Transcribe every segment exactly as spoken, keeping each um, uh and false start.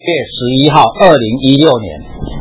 月十一号，二零一六年。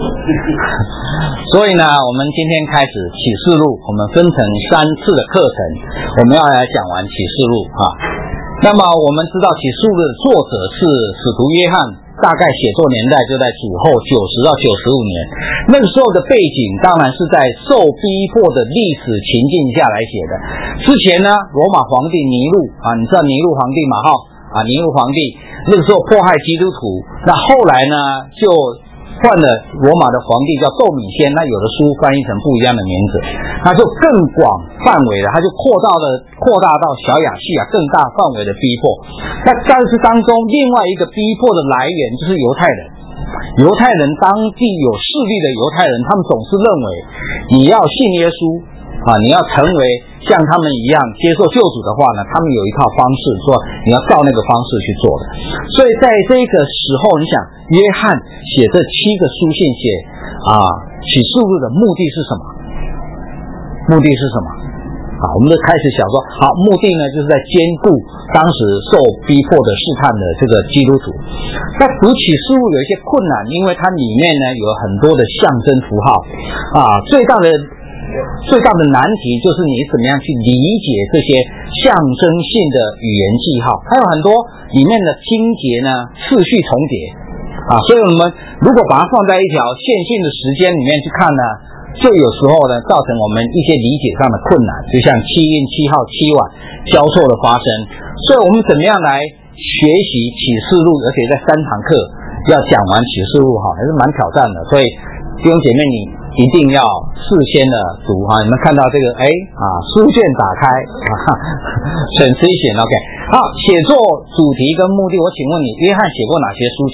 所以呢，我们今天开始启示录，我们分成三次的课程，我们要来讲完启示录啊。那么我们知道启示录的作者是使徒约翰，大概写作年代就在主后九十到九十五年。那个时候的背景当然是在受逼迫的历史情境下来写的。之前呢，罗马皇帝尼禄啊，你知道尼禄皇帝马号啊，尼禄皇帝那个时候迫害基督徒，那后来呢就换了罗马的皇帝叫窦米先，那有的书翻译成不一样的名字，他就更广范围的，他就扩大了扩大到小亚细亚更大范围的逼迫。那但是当中另外一个逼迫的来源就是犹太人，犹太人当地有势力的犹太人，他们总是认为你要信耶稣啊，你要成为像他们一样接受救主的话呢，他们有一套方式，说你要照那个方式去做的。所以在这个时候，你想约翰写这七个书信，写啊启示录的目的是什么？目的是什么？啊，我们就开始想说，好，目的呢就是在兼顾当时受逼迫的试探的这个基督徒。那读启示录有一些困难，因为它里面呢有很多的象征符号啊，最大的。最大的难题就是你怎么样去理解这些象征性的语言记号，还有很多里面的经节呢次序重叠啊，所以我们如果把它放在一条线性的时间里面去看呢，就有时候呢造成我们一些理解上的困难，就像七运七号七晚交错的发生。所以我们怎么样来学习启示录，而且在三堂课要讲完启示录哈，还是蛮挑战的。所以弟兄姐妹，你一定要事先的读哈，你们看到这个哎啊，书卷打开啊，省思一选 OK。好，写作主题跟目的，我请问你，约翰写过哪些书简？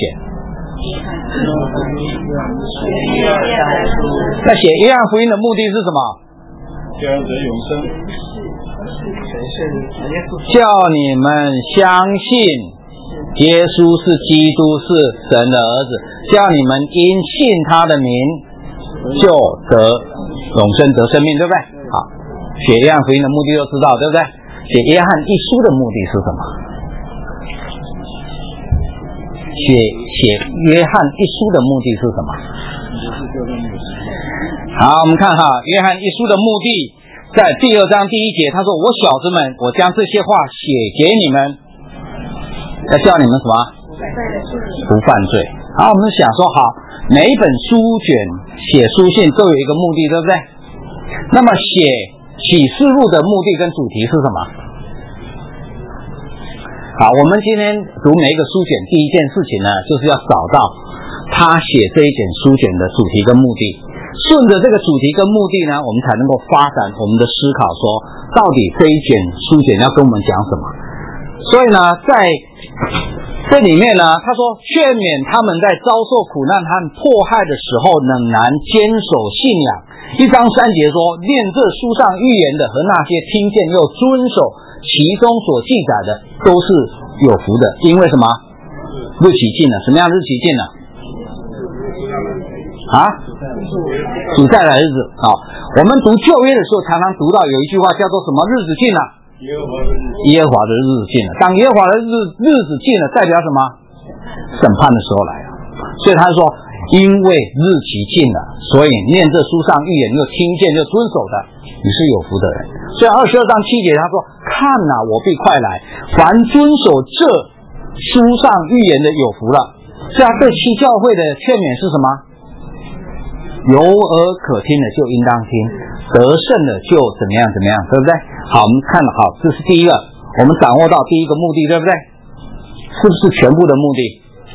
那写约翰福音的目的是什么？ 叫人永生， 叫你们相信耶稣是基督，是神的儿子，叫你们因信他的名就得永生得生命，对不对？好，写约翰福音的目的就知道，对不对？写约翰一书的目的是什么？写写约翰一书的目的是什么？好，我们看哈，约翰一书的目的在第二章第一节，他说：“我小子们，我将这些话写给你们，要叫你们什么？不犯罪。”好，我们想说，好，每一本书卷写书信都有一个目的，对不对？那么写启示录的目的跟主题是什么？好，我们今天读每一个书卷，第一件事情呢，就是要找到他写这一卷书卷的主题跟目的。顺着这个主题跟目的呢，我们才能够发展我们的思考，说到底这一卷书卷要跟我们讲什么。所以呢，在这里面呢，他说劝勉他们在遭受苦难和迫害的时候仍然坚守信仰。一章三节说，念这书上预言的和那些听见又遵守其中所记载的都是有福的，因为什么？日期近了。什么样日期近了？啊，主再来日子。好，我们读旧约的时候常常读到有一句话叫做什么？日子近了，耶和华的日子近了。当耶和华的日日子近了，代表什么？审判的时候来了。所以他说，因为日期近了，所以念这书上预言又听见又遵守的，你是有福的人。所以二十二章七节他说，看哪，我必快来，凡遵守这书上预言的有福了。所以他对七教会的劝勉是什么？有耳可听的就应当听，得胜的就怎么样怎么样，对不对？好，我们看了，好，这是第一个，我们掌握到第一个目的，对不对？是不是全部的目的？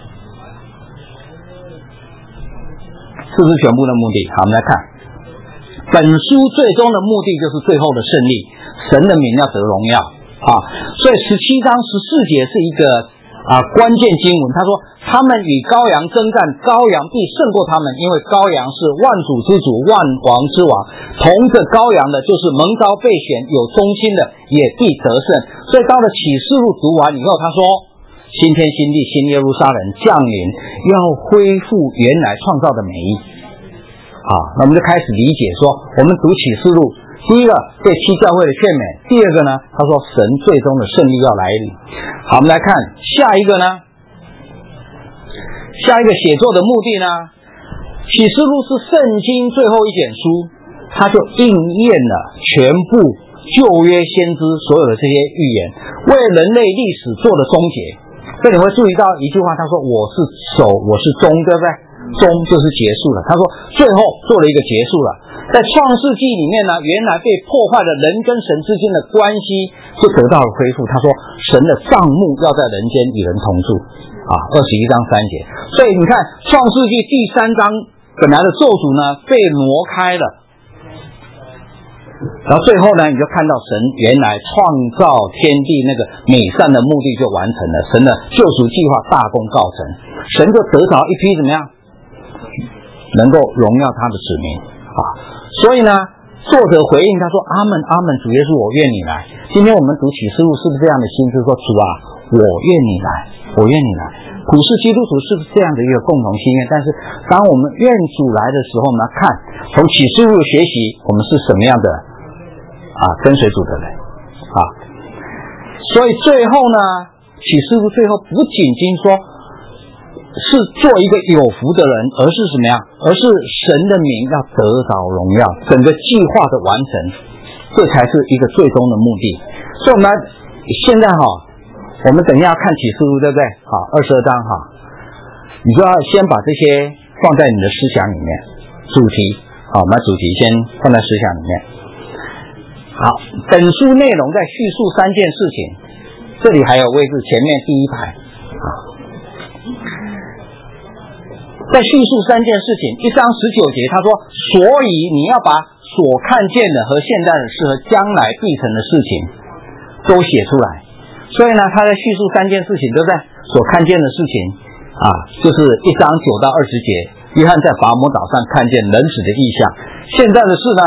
是不是全部的目的？好，我们来看，本书最终的目的就是最后的胜利，神的名要得荣耀啊！所以十七章十四节是一个啊关键经文，他说他们与羔羊征战，羔羊必胜过他们，因为羔羊是万主之主，万王之王，同着羔羊的就是蒙召被选有忠心的也必得胜。所以到了启示录读完以后，他说新天新地新耶路撒冷降临，要恢复原来创造的美意。好，那我们就开始理解说，我们读启示录，第一个对七教会的劝勉，第二个呢，他说神最终的胜利要来临。好，我们来看下一个呢， 下一个写作的目的呢，启示录是圣经最后一卷书，它就应验了全部旧约先知所有的这些预言，为人类历史做了终结。这里会注意到一句话，他说我是首，我是终，对不对？终就是结束了。他说最后做了一个结束了。在创世纪里面呢，原来被破坏的人跟神之间的关系就得到了恢复。他说神的帐幕要在人间与人同住啊，二十一章三节。所以你看创世纪第三章本来的咒诅呢被挪开了，然后最后呢，你就看到神原来创造天地那个美善的目的就完成了，神的救赎计划大功告成，神就得着一批怎么样能够荣耀他的子民啊。所以呢，作者回应他说：“阿们，阿们，主耶稣，我愿你来。”今天我们读启示录是不是这样的心思？说主啊，我愿你来，我愿你来。普世基督徒是不是这样的一个共同心愿？但是当我们愿主来的时候呢，看从启示录学习，我们是什么样的啊跟随主的人啊。所以最后呢，启示录最后不仅仅说是做一个有福的人，而是什么呀？而是神的名要得着荣耀，整个计划的完成，这才是一个最终的目的。所以我们现在哈，我们等一下看启示录，对不对？好，二十二章哈，你就要先把这些放在你的思想里面，主题，好，我们把主题先放在思想里面。好，本书内容在叙述三件事情，这里还有位置，前面第一排啊。在叙述三件事情，一章十九节他说，所以你要把所看见的和现在的事和将来必成的事情都写出来。所以呢，他在叙述三件事情，对不对？所看见的事情啊，就是一章九到二十节，约翰在拔摩岛上看见人子的异象。现在的事呢，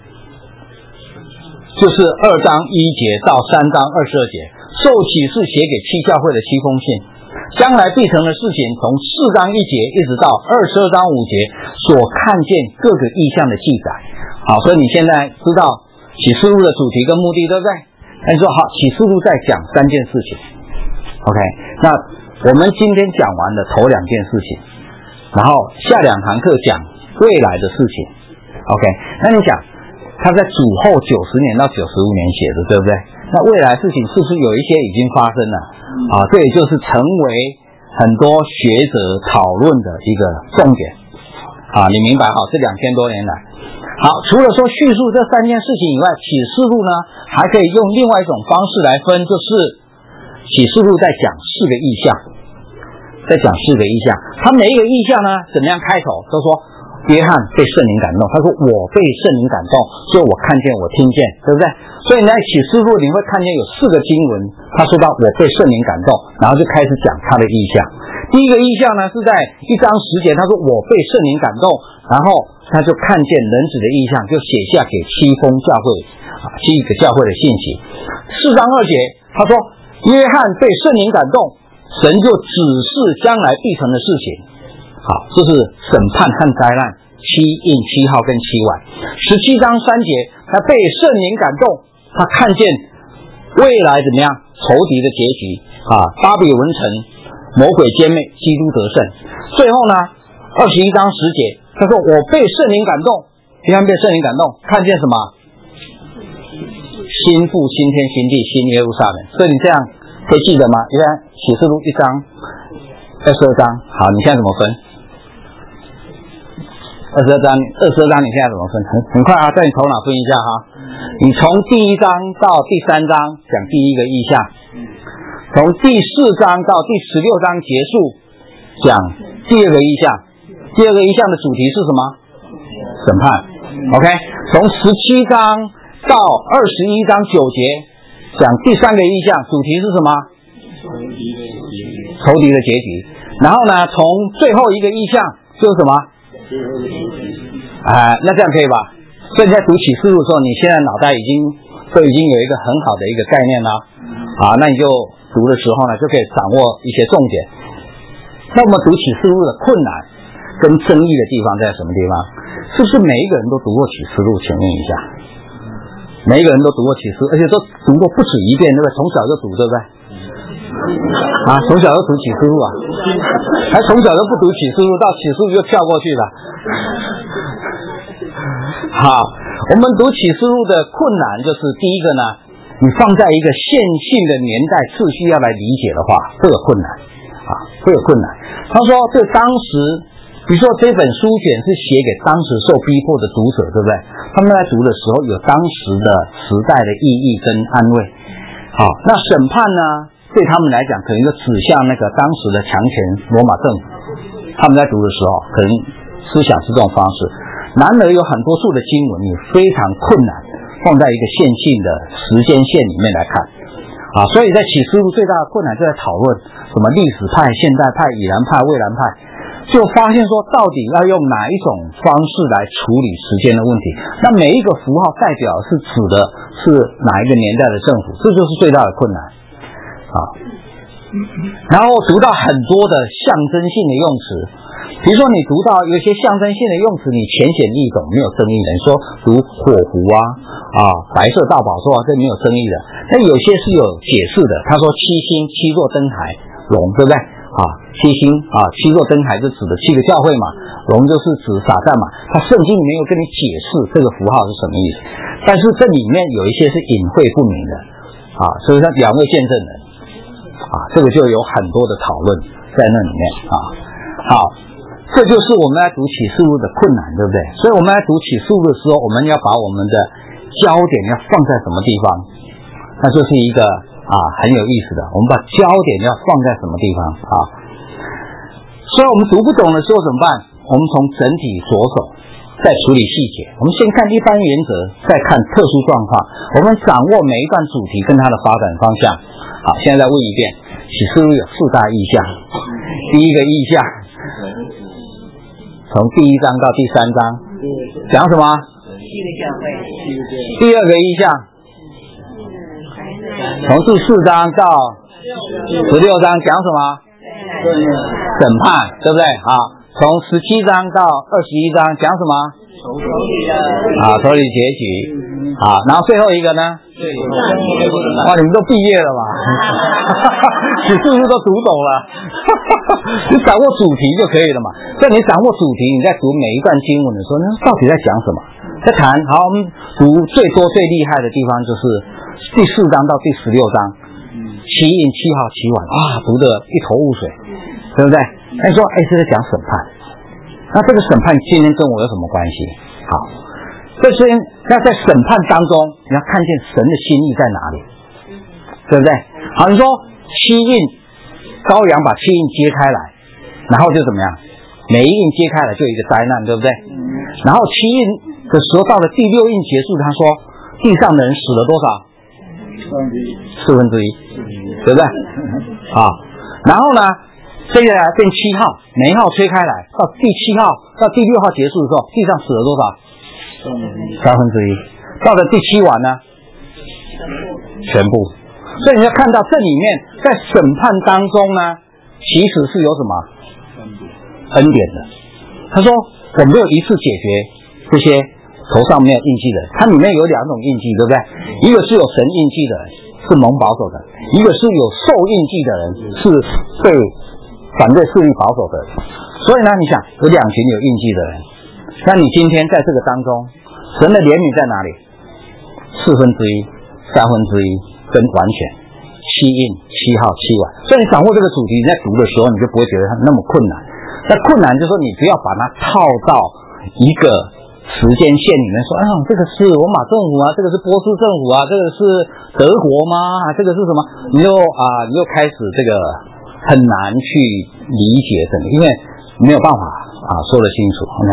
就是二章一节到三章二十二节，受启示写给七教会的七封信。将来必成的事情，从四章一节一直到二十二章五节所看见各个意象的记载。好，所以你现在知道启示录的主题跟目的，对不对？那你说好，启示录在讲三件事情 OK， 那我们今天讲完了头两件事情，然后下两堂课讲未来的事情 OK， 那你想他在主后九十年到九十五年写的，对不对？那未来事情是不是有一些已经发生了啊？这也就是成为很多学者讨论的一个重点啊！你明白好？这两千多年来，好，除了说叙述这三件事情以外，启示录呢还可以用另外一种方式来分，就是启示录在讲四个意象，在讲四个意象，它每一个意象呢怎么样开头都说约翰被圣灵感动，他说我被圣灵感动，所以我看见我听见，对不对？所以在启示录你会看见有四个经文，他说到我被圣灵感动，然后就开始讲他的意象。第一个意象呢是在一章十节，他说我被圣灵感动，然后他就看见人子的意象，就写下给七封教会啊，七个教会的信息。四章二节他说约翰被圣灵感动，神就指示将来必成的事情。好，这是审判和灾难，七印七号跟七晚。十七章三节，他被圣灵感动，他看见未来怎么样仇敌的结局啊，巴比伦城魔鬼歼灭，基督得胜。最后呢，二十一章十节，他说我被圣灵感动，约翰被圣灵感动，看见什么？新父、新天、新地、新耶路撒冷。所以你这样可以记得吗？约翰启示录一章、二十二章，好，你现在怎么分？二十二章，二十二章你现在怎么分？很很快啊，在你头脑分一下哈。你从第一章到第三章讲第一个意象，从第四章到第十六章结束讲第二个意象。第二个意象的主题是什么？审判。OK， 从十七章到二十一章九节讲第三个意象，主题是什么？仇敌的结局。然后呢，从最后一个意象就是什么？啊、呃，那这样可以吧？所以你在读启示录的时候，你现在脑袋已经都已经有一个很好的一个概念了啊，那你就读的时候呢，就可以掌握一些重点。那我们读启示录的困难跟争议的地方在什么地方？是不是每一个人都读过启示录？请问一下，每一个人都读过启示，而且都读过不止一遍，对不对？从小就读，对不对？ 啊，从小就读启示录啊，还从小就不读启示录，到启示录就跳过去了。好，我们读启示录的困难就是第一个呢，你放在一个线性的年代次序要来理解的话，这个困难啊，这个困难。他说，这当时，比如说这本书卷是写给当时受逼迫的读者，对不对？他们在读的时候有当时的时代的意义跟安慰。好，那审判呢，对他们来讲可能就指向那个当时的强权罗马政府，他们在读的时候可能思想是这种方式。然而有很多处的经文你非常困难放在一个线性的时间线里面来看啊，所以在启示录最大的困难就在讨论什么历史派、现代派、已然派、未然派，就发现说到底要用哪一种方式来处理时间的问题。那每一个符号代表是指的是哪一个年代的政府，这就是最大的困难啊。然后读到很多的象征性的用词，比如说你读到有些象征性的用词，你浅显易懂，没有争议的。你说读火狐啊啊，白色大宝座啊，这没有争议的。但有些是有解释的。他说七星、七座灯台、龙，对不对？啊，七星啊，七座灯台是指的七个教会嘛，龙就是指撒旦嘛。他圣经里面有跟你解释这个符号是什么意思，但是这里面有一些是隐晦不明的啊，所以他两位见证人啊，这个就有很多的讨论在那里面啊。好。这就是我们来读启示录的困难，对不对？所以我们来读启示录的时候，我们要把我们的焦点要放在什么地方？那就是一个啊很有意思的，我们把焦点要放在什么地方啊？所以我们读不懂的时候怎么办？我们从整体着手，再处理细节。我们先看一般原则，再看特殊状况。我们掌握每一段主题跟它的发展方向。好，现在再问一遍，启示录有四大意象。第一个意象，从第一章到第三章讲什么？第二个意象，从第四章到十六章讲什么？审判，对不对？啊，从十七章到二十一章讲什么？啊，处理结局。啊，然后最后一个呢？哇，你们都毕业了嘛？启示录都读懂了，你掌握主题就可以了嘛。所以你掌握主题，你在读每一段经文的时候，那到底在讲什么？在谈。好，我们读最多最厉害的地方就是第四章到第十六章，七印、七号、七碗啊，读得一头雾水，对不对？那你说，哎，是在讲审判。那这个审判今天跟我有什么关系？好。这是那在审判当中，你要看见神的心意在哪里，对不对？好，你说七印，羔羊把七印揭开来，然后就怎么样？每一印揭开来就有一个灾难，对不对？然后七印的时候到了第六印结束，他说地上的人死了多少？四分之一，对不对？啊，然后呢，接下来变七号，每一号吹开来，到第七号到第六号结束的时候，地上死了多少？三分之一。到了第七晚呢，全部。所以你要看到这里面在审判当中呢，其实是有什么恩典的。他说我没有一次解决这些头上没有印记的，它里面有两种印记，对不对？一个是有神印记的人，是蒙保守的；一个是有受印记的人，是被反对势力保守的人。所以呢，你想有两群有印记的人，那你今天在这个当中，神的怜悯在哪里？四分之一、三分之一跟完全，七印、七号、七碗。所以你掌握这个主题，你在读的时候，你就不会觉得它那么困难。那困难就是说，你不要把它套到一个时间线里面，说，啊，这个是罗马政府啊，这个是波斯政府啊，这个是德国吗？这个是什么？你就啊，你就开始这个很难去理解整个，因为没有办法啊说得清楚。OK。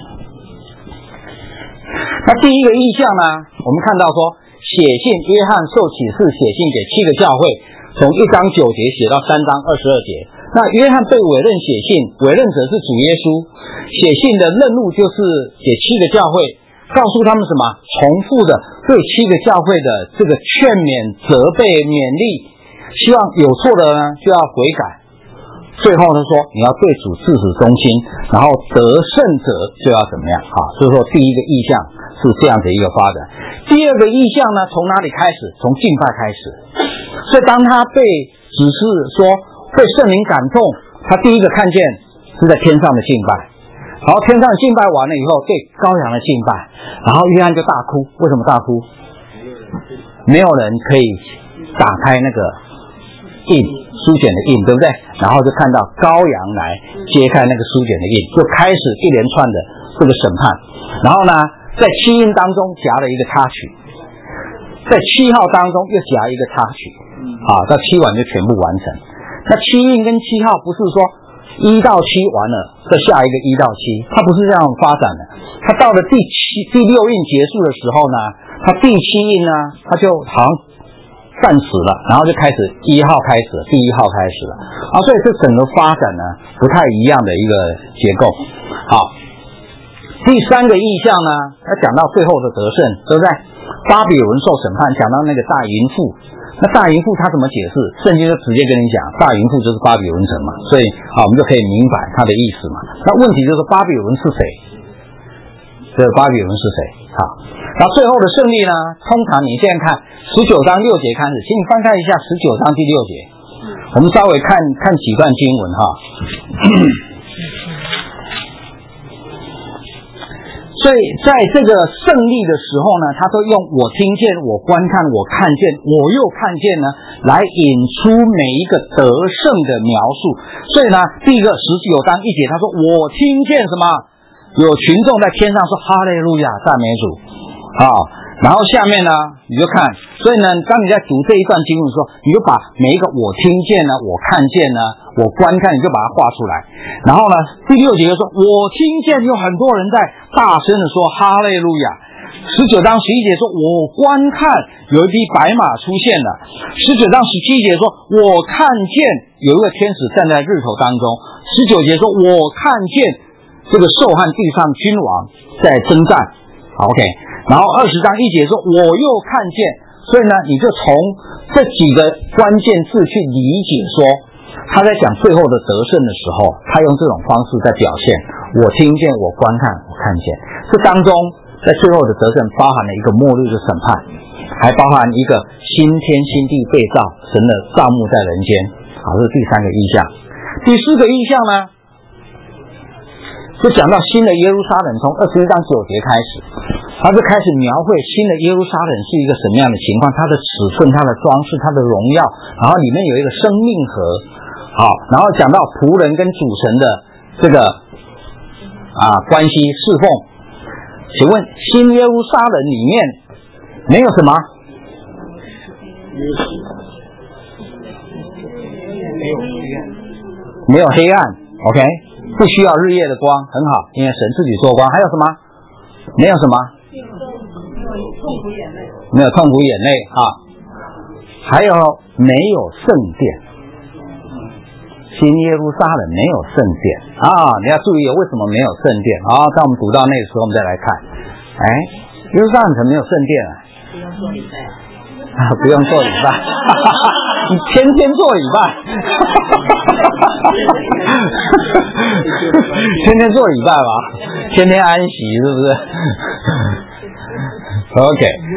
那第一个意象呢，我们看到说，写信约翰受启示写信给七个教会，从一章九节写到三章二十二节。那约翰被委任写信，委任者是主耶稣，写信的任务就是给七个教会，告诉他们什么？重复的对七个教会的这个劝勉、责备、勉励，希望有错的呢就要悔改。最后他说，你要对主至死忠心，然后得胜者就要怎么样啊？所以说第一个意象是这样的一个发展。第二个意象呢，从哪里开始？从敬拜开始。所以当他被只是说被圣灵感动，他第一个看见是在天上的敬拜，然后天上敬拜完了以后，对羔羊的敬拜，然后约翰就大哭。为什么大哭？没有人可以打开那个印，书卷的印，对不对？然后就看到羔羊来揭开那个书卷的印，就开始一连串的这个审判。然后呢，在七印当中夹了一个插曲，在七号当中又夹一个插曲，啊，到七晚就全部完成。那七印跟七号不是说一到七完了，再下一个一到七，它不是这样发展的。它到了第七、第六印结束的时候呢，它第七印呢，它就好像暂时了，然后就开始一号开始，第一号开始了啊，所以这整个发展呢不太一样的一个结构。好，第三个意象呢，要讲到最后的得胜，对不对？巴比伦受审判，讲到那个大淫妇，那大淫妇他怎么解释？圣经就直接跟你讲，大淫妇就是巴比伦城嘛，所以啊，我们就可以明白他的意思嘛。那问题就是巴比伦是谁？这个巴比伦是谁？好，那最后的胜利呢？通常你现在看十九章六节开始，请你翻开一下十九章第六节，我们稍微看看几段经文哈。所以在这个胜利的时候呢，他都用我听见、我观看、我看见、我又看见呢，来引出每一个得胜的描述。所以呢，第一个十九章一节，他说我听见什么？有群众在天上说哈利路亚，赞美主啊。然后下面呢，你就看，所以呢，当你在读这一段经文的时候，你就把每一个我听见呢，我看见呢，我观看，你就把它画出来。然后呢，第六节就说我听见有很多人在大声的说哈利路亚。十九章十一节说我观看有一匹白马出现了。十九章十七节说我看见有一个天使站在日头当中。十九节说我看见这个兽和地上君王在征战。好 OK， 然后二十章一节说我又看见。所以呢，你就从这几个关键字去理解说，他在讲最后的得胜的时候，他用这种方式在表现我听见，我观看，我看见。这当中在最后的得胜包含了一个末日的审判，还包含一个新天新地被造，神的造幕在人间。好，这是第三个意象。第四个意象呢，就讲到新的耶路撒冷，从二十一章九节开始，他就开始描绘新的耶路撒冷是一个什么样的情况，它的尺寸、它的装饰、它的荣耀，然后里面有一个生命河。好，然后讲到仆人跟主神的这个啊关系侍奉。请问新耶路撒冷里面没有什么？没有黑暗 ，OK， 不需要日夜的光，很好，因为神自己做光。还有什么？没有什么？没有痛苦眼泪啊。还有没有圣殿？新耶路撒冷没有圣殿啊！你要注意为什么没有圣殿啊？当我们读到那个时候，我们再来看。哎，耶路撒冷怎么没有圣殿啊？不用做礼拜啊！不用做礼拜，你天天做礼拜，天天做礼拜吧，天天安息，是不是 ？OK。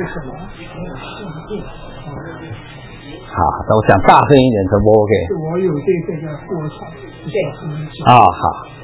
好，那我讲大声一点，可不 OK？ 我有这个叫过场， 啊、哦，好。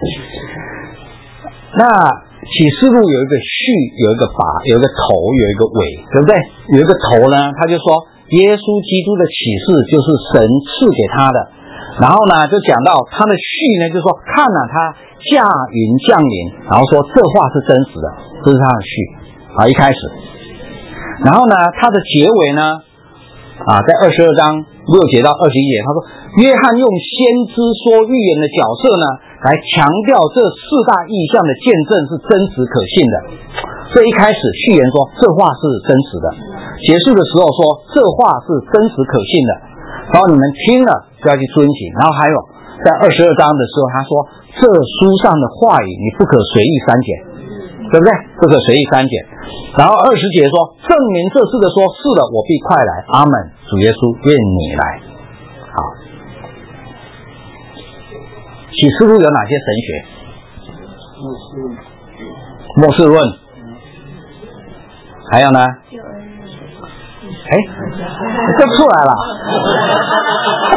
那启示录有一个序，有一个把，有一个头，有一个尾，对不对？有一个头呢，他就说耶稣基督的启示就是神赐给他的。然后呢，就讲到他的序呢，就说看了他驾云降临，然后说这话是真实的，这是他的序啊，一开始。然后呢，他的结尾呢？啊，在二十二章六节到二十一节，他说约翰用先知说预言的角色呢，来强调这四大意象的见证是真实可信的。所以一开始序言说这话是真实的，结束的时候说这话是真实可信的，然后你们听了就要去遵行。然后还有在二十二章的时候，他说这书上的话语你不可随意删减，对不对？不可随意删减。然后二十节说证明这事的说是的，我必快来，阿们，主耶稣愿你来。好，启示录有哪些神学？末世论，还有呢？哎，这出来了。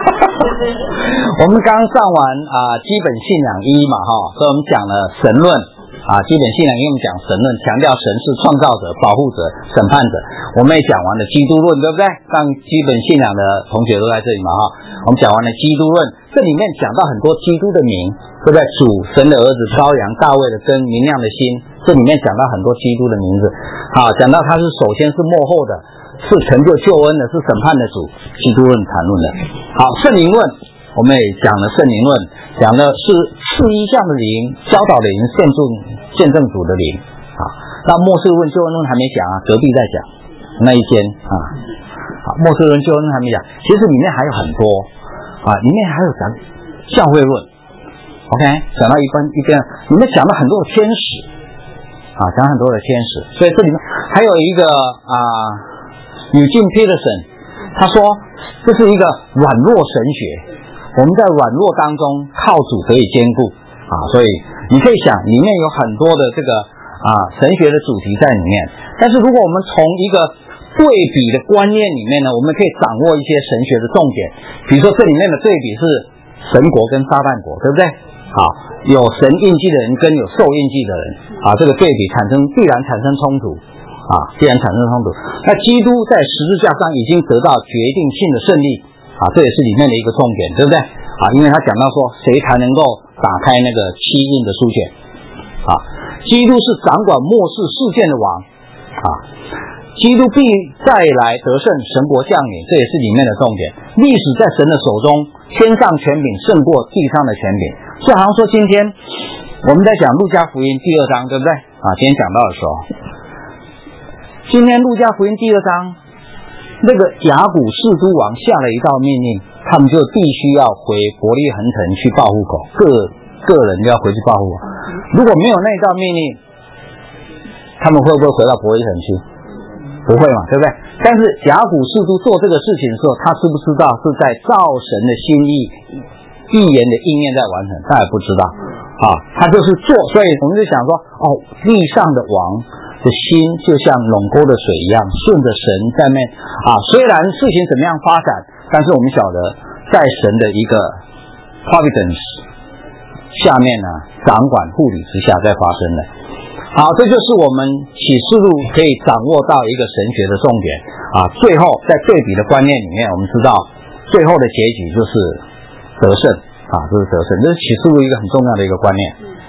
我们刚上完啊、呃、基本信仰一嘛哈，所以我们讲了神论啊，基本信仰一我们讲神论，强调神是创造者、保护者、审判者。我们也讲完了基督论，对不对？上基本信仰的同学都在这里嘛哈，我们讲完了基督论，这里面讲到很多基督的名，对不对？主、神的儿子、羔羊、大卫的根、明亮的心，这里面讲到很多基督的名字。好，讲到他是首先是幕后的，是成就救恩的，是审判的主，基督论谈论的。好，圣灵论我们也讲了圣灵论，讲的是四一项的灵，教导的灵，见证见证主的灵。好，那末世论、救恩论还没讲啊，隔壁在讲那一间啊。好，末世论、救恩论还没讲，其实里面还有很多啊，里面还有讲教会论。OK， 讲到一半一边，里面讲了很多的天使啊，讲很多的天使，所以这里面还有一个啊。Eugene Peterson 他说这是一个软弱神学，我们在软弱当中靠主可以坚固啊，所以你可以想里面有很多的这个啊神学的主题在里面。但是如果我们从一个对比的观念里面呢，我们可以掌握一些神学的重点，比如说这里面的对比是神国跟撒旦国，对不对？好，有神印记的人跟有受印记的人啊，这个对比产生必然产生冲突啊，必然产生冲突。那基督在十字架上已经得到决定性的胜利啊，这也是里面的一个重点，对不对？啊，因为他讲到说，谁才能够打开那个七印的书卷？啊，基督是掌管末世事件的王啊，基督必再来得胜，神国降临，这也是里面的重点。历史在神的手中，天上权柄胜过地上的权柄。所以好像说今天我们在讲路加福音第二章，对不对？啊，今天讲到的时候。今天路加福音第二章，那个雅古士都王下了一道命令，他们就必须要回伯利恒城去报户口，各个人就要回去报户口。如果没有那一道命令，他们会不会回到伯利恒去？不会嘛，对不对？但是雅古士都做这个事情的时候，他知不知道是在照神的心意、预言的应验在完成？他也不知道啊，他就是做，所以我们就想说，哦，地上的王的心就像垄沟的水一样，顺着神在面啊。虽然事情怎么样发展，但是我们晓得，在神的一个 providence 下面呢，掌管护理之下在发生的。好，这就是我们启示录可以掌握到一个神学的重点啊。最后在对比的观念里面，我们知道最后的结局就是得胜啊，就是得胜，这是启示录一个很重要的一个观念。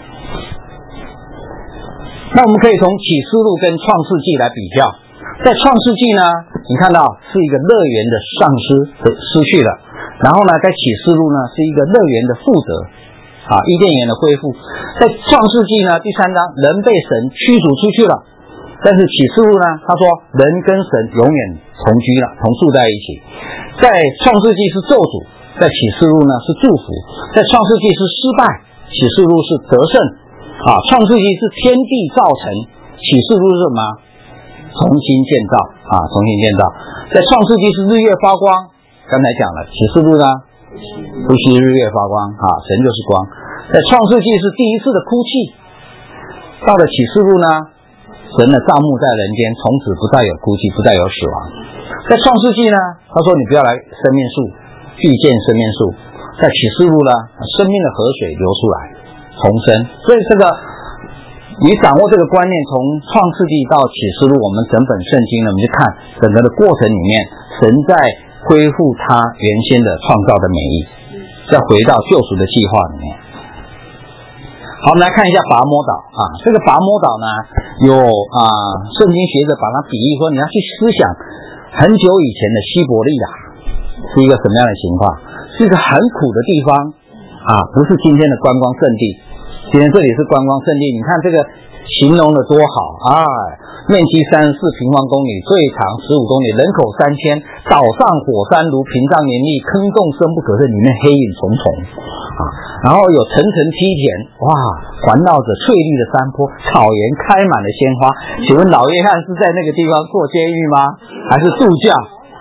那我们可以从启示录跟创世纪来比较。在创世纪呢，你看到是一个乐园的丧失失去了，然后呢，在启示录呢是一个乐园的复得啊，伊甸园的恢复。在创世纪呢第三章，人被神驱逐出去了，但是启示录呢，他说人跟神永远同居了，同住在一起。在创世纪是咒诅，在启示录呢是祝福。在创世纪是失败，启示录是得胜。啊，创世纪是天地造成，启示录是什么？重新建造啊，重新建造。在创世纪是日月发光，刚才讲了，启示录呢不需日月发光啊，神就是光。在创世纪是第一次的哭泣，到了启示录呢，神的帐幕在人间，从此不再有哭泣，不再有死亡。在创世纪呢，他说你不要来生命树，遇见生命树。在启示录呢，生命的河水流出来。重生，所以这个你掌握这个观念，从创世纪到启示录，我们整本圣经呢，我们就看整个的过程里面，神在恢复他原先的创造的美意，再回到救赎的计划里面。好，我们来看一下拔摩岛啊，这个拔摩岛呢，有啊，圣经学者把它比喻说，你要去思想很久以前的西伯利亚是一个什么样的情况，是一个很苦的地方啊，不是今天的观光胜地。今天这里是观光胜地，你看这个形容的多好啊！面积三十四平方公里，最长十五公里，人口三千，岛上火山如屏障林立，坑洞深不可测，里面黑影重重啊！然后有层层梯田，哇，环绕着翠绿的山坡，草原开满了鲜花。请问老约翰是在那个地方做监狱吗？还是度假？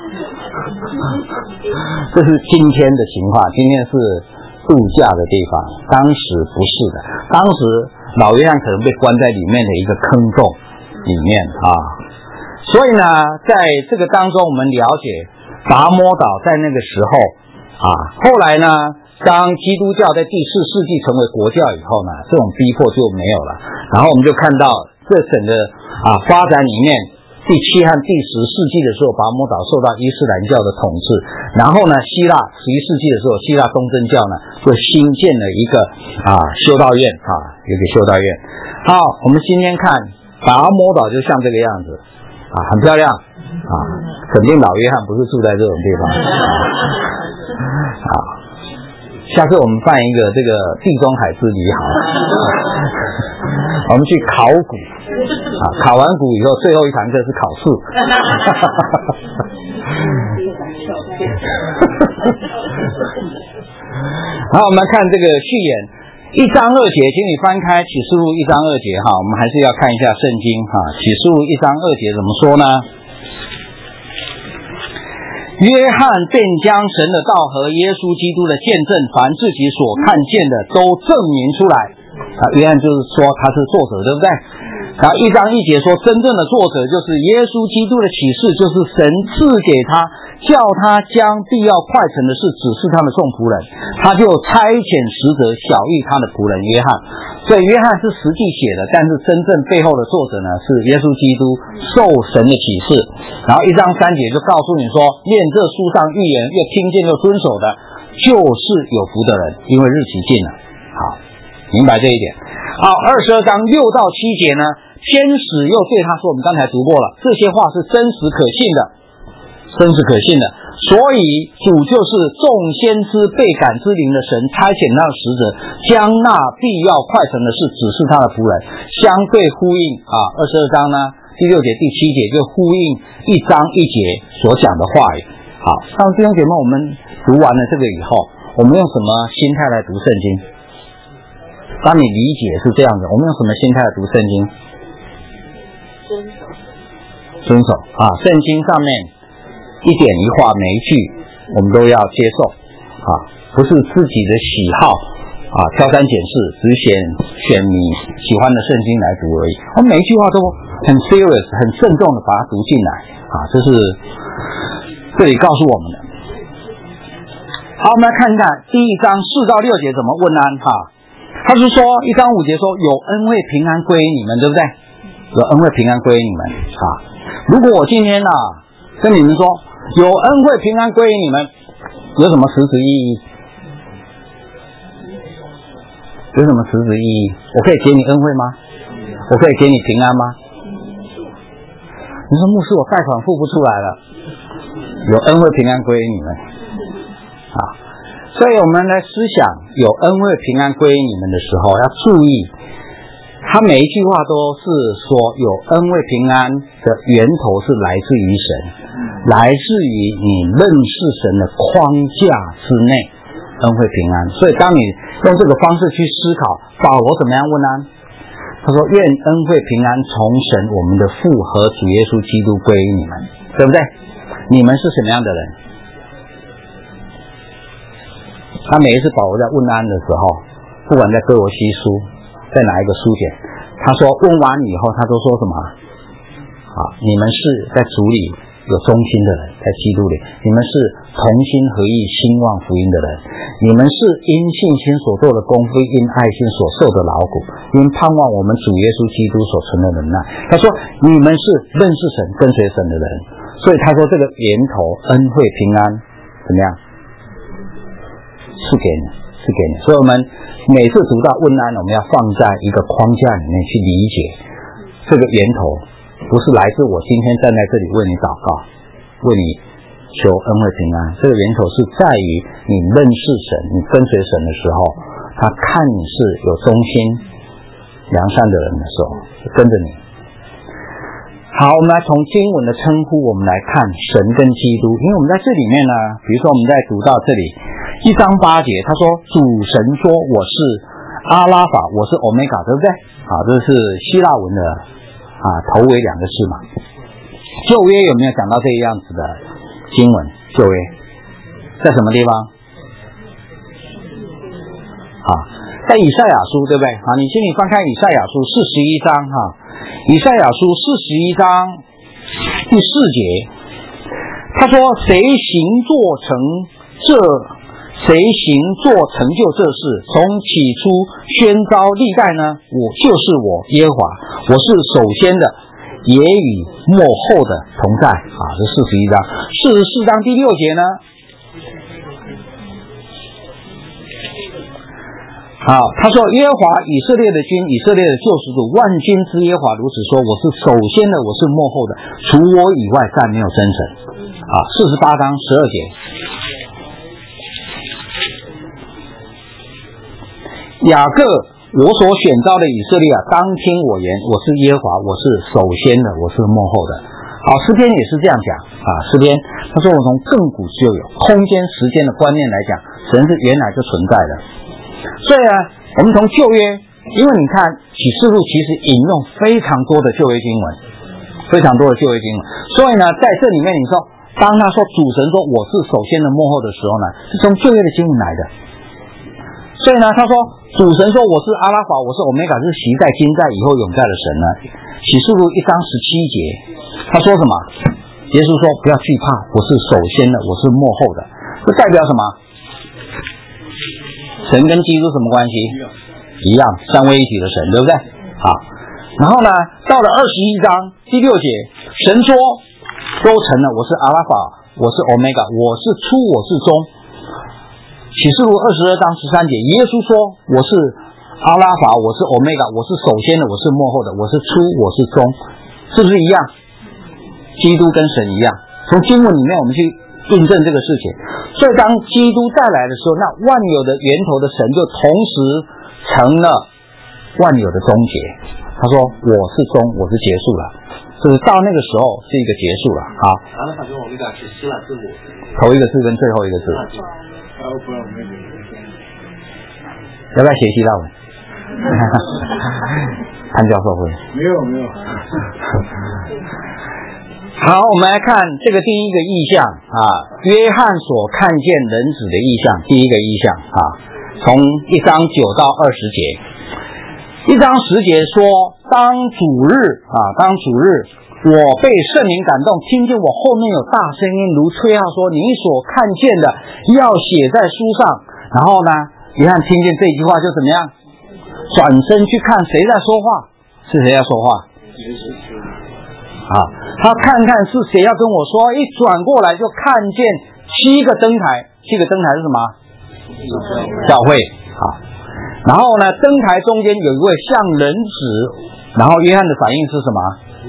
这是今天的情况，今天是度假的地方，当时不是的。当时老约翰可能被关在里面的一个坑洞里面啊。所以呢，在这个当中，我们了解拔摩岛在那个时候啊，后来呢，当基督教在第四世纪成为国教以后呢，这种逼迫就没有了。然后我们就看到这整个啊发展里面，第七和第十世纪的时候，拔摩岛受到伊斯兰教的统治。然后呢，希腊十一世纪的时候，希腊东正教呢就新建了一个啊修道院啊，一个修道院。好，我们今天看拔摩岛就像这个样子啊，很漂亮啊，肯定老约翰不是住在这种地方啊。下次我们办一个这个地中海之旅好了，我们去考古啊，考完古以后最后一堂课是考试。好，我们看这个序言一章二节，请你翻开启示录一章二节哈，我们还是要看一下圣经哈。启示录一章二节怎么说呢？约翰便将神的道和耶稣基督的见证，凡自己所看见的都证明出来啊。约翰就是说他是作者，对不对？然后一章一节说，真正的作者就是耶稣基督的启示，就是神赐给他，叫他将必要快成的事指示他的众仆人，他就差遣使者晓谕他的仆人约翰。所以约翰是实际写的，但是真正背后的作者呢，是耶稣基督受神的启示。然后一章三节就告诉你说，念这书上预言又听见又遵守的，就是有福的人，因为日期近了。好，明白这一点。好，二十二章六到七节呢，天使又对他说，我们刚才读过了，这些话是真实可信的，真实可信的。所以主就是众先知被感之灵的神，差遣那使者将那必要快成的事指示他的仆人，相对呼应啊。二十二章呢，第六节第七节就呼应一章一节所讲的话语。好，那弟兄姐妹，我们读完了这个以后，我们用什么心态来读圣经？当你理解是这样子，我们用什么心态来读圣经？ 遵守， 遵守啊！圣经上面一点一画每一句，我们都要接受啊，不是自己的喜好啊，挑三拣四，只选选你喜欢的圣经来读而已。我们每一句话都很 serious， 很慎重的把它读进来啊，这是这里告诉我们的。好，我们来看一看第一章四到六节怎么问安哈。他是说一章五节说有恩惠平安归你们，对不对？有恩惠平安归你们啊！如果我今天啊跟你们说有恩惠平安归你们，有什么实质意义？有什么实质意义？我可以给你恩惠吗？我可以给你平安吗？你说牧师，我贷款付不出来了，有恩惠平安归你们啊！所以我们来思想有恩惠平安归你们的时候，要注意。他每一句话都是说有恩惠平安的源头是来自于神，来自于你认识神的框架之内，恩惠平安。所以当你用这个方式去思考，保罗怎么样问安？他说愿恩惠平安从神我们的父和主耶稣基督归于你们，对不对？你们是什么样的人？他每一次保罗在问安的时候，不管在哥罗西书在哪一个书简，他说问完以后他都说什么啊？你们是在主里有忠心的人，在基督里你们是同心合意兴旺福音的人，你们是因信心所做的功夫，因爱心所受的劳苦，因盼望我们主耶稣基督所存的忍耐。他说你们是认识神跟随神的人，所以他说这个源头恩惠平安怎么样是给你，是给你。所以我们每次读到问安，我们要放在一个框架里面去理解这个源头，不是来自我今天站在这里为你祷告，为你求恩惠平安。这个源头是在于你认识神，你跟随神的时候，他看你是有忠心良善的人的时候，跟着你。好，我们来从经文的称呼，我们来看神跟基督。因为我们在这里面呢，比如说我们在读到这里一章八节，他说主神说我是阿拉法，我是欧米伽，对不对？啊，这是希腊文的啊头尾两个字嘛。旧约有没有讲到这样子的经文？旧约在什么地方？啊，在以赛亚书，对不对？好，你请你翻开以赛亚书四十一章哈。以赛亚书四十一章第四节，他说谁行做成这谁行作成就这事，从起初宣召历代呢？我就是我耶和华，我是首先的，也与末后的同在啊。这四十一章，四十四章第六节呢？好，他说耶和华以色列的君，以色列的救赎主，万军之耶和华如此说：我是首先的，我是末后的，除我以外再没有真神。啊，四十八章十二节。雅各，我所选召的以色列啊，当听我言，我是耶和华，我是首先的，我是幕后的。好，诗篇也是这样讲啊，诗篇他说我从亘古就有，空间时间的观念来讲，神是原来就存在的。所以呢，我们从旧约，因为你看启示录其实引用非常多的旧约经文，非常多的旧约经文，所以呢，在这里面你说，当他说主神说我是首先的幕后的时候呢，是从旧约的经文来的。所以呢，他说主神说我是阿拉法，我是欧米伽，是昔在今在以后永在的神呢。启示录一章十七节，他说什么？耶稣说不要惧怕，我是首先的，我是幕后的。这代表什么？神跟基督什么关系？一样，三位一体的神，对不对？好，然后呢，到了二十一章第六节，神说都成了，我是阿拉法，我是欧米伽，我是初，我是终。启示录二十二章十三节，耶稣说我是阿拉法，我是欧米伽，我是首先的，我是末后的，我是初，我是终，是不是一样？基督跟神一样。从经文里面我们去印证这个事情。所以当基督再来的时候，那万有的源头的神就同时成了万有的终结。他说我是终，我是结束了，就是到那个时候是一个结束了。好， 阿拉法跟欧米伽是希腊字母， 头一个字跟最后一个字。要不要学希腊文？潘教授会？ 没有没有。 好，我们来看这个第一个意象啊，约翰所看见人子的意象，第一个意象啊，从一章九到二十节。一章十节说，当主日啊，当主日，我被圣灵感动，听见我后面有大声音如吹号说，你所看见的要写在书上。然后呢，约翰听见这句话就怎么样？转身去看谁在说话？是谁在说话？啊，他看看是谁要跟我说，一转过来就看见七个灯台，七个灯台是什么？教会啊。然后呢，灯台中间有一位像人子，然后约翰的反应是什么？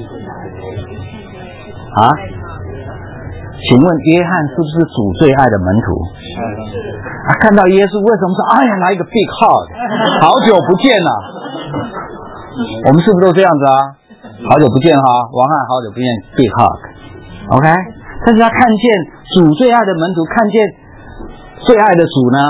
啊？请问约翰是不是主最爱的门徒？啊，看到耶稣为什么说哎呀来一个 big hug， 好久不见了？我们是不是都这样子啊？好久不见哈，王翰好久不见 big hug，OK？ 但是他看见主最爱的门徒，看见最爱的主呢，